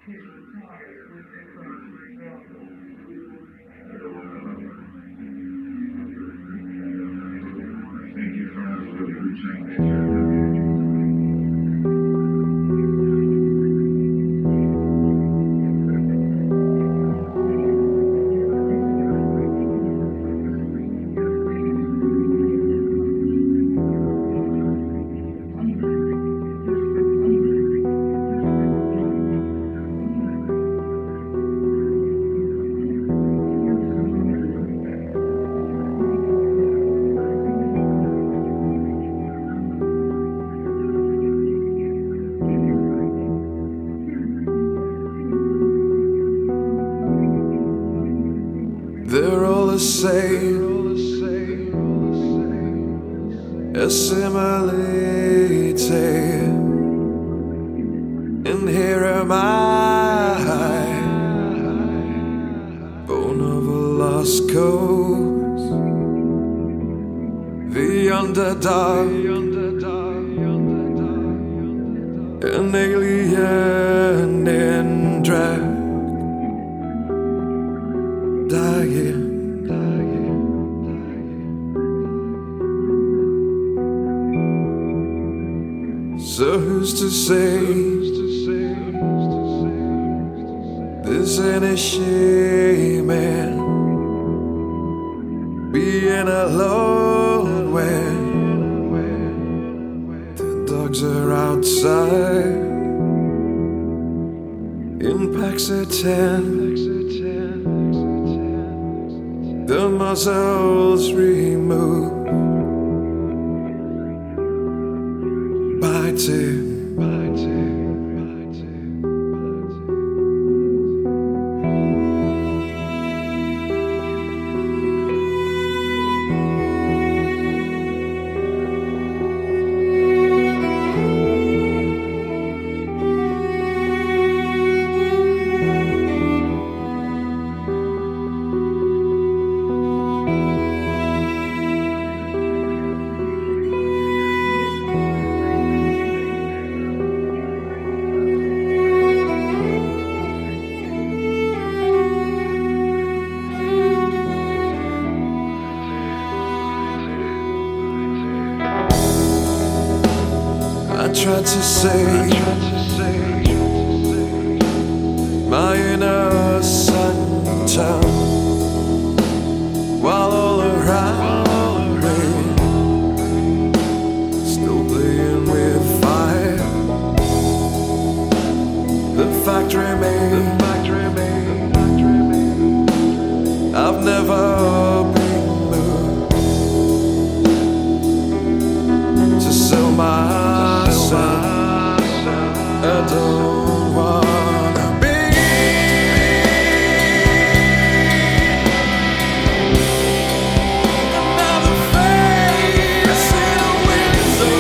They're all the same, assimilated. And here am I, born of a lost cause, the underdog, an alien in drag. Dying. So who's to say there's any shame in being alone when the dogs are outside in packs of 10? The muzzles removed, biting. I tried to say my innocent tongue while all around me still playing with fire. The fact remains I've never been moved to sell myself. I don't wanna be another face in a window,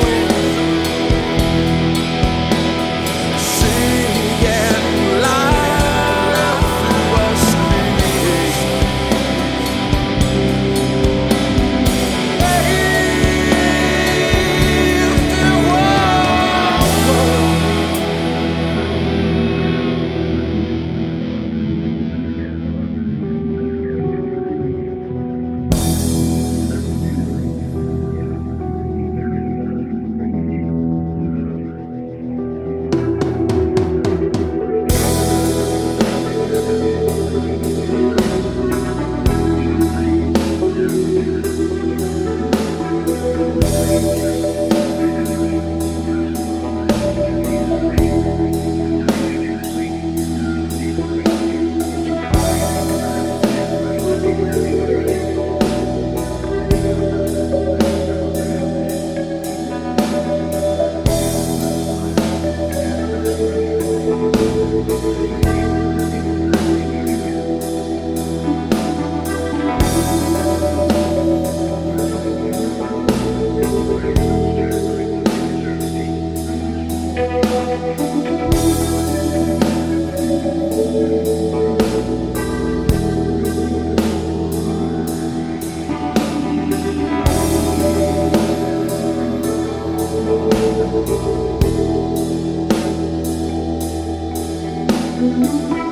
seeing life through a screen. If there was Thank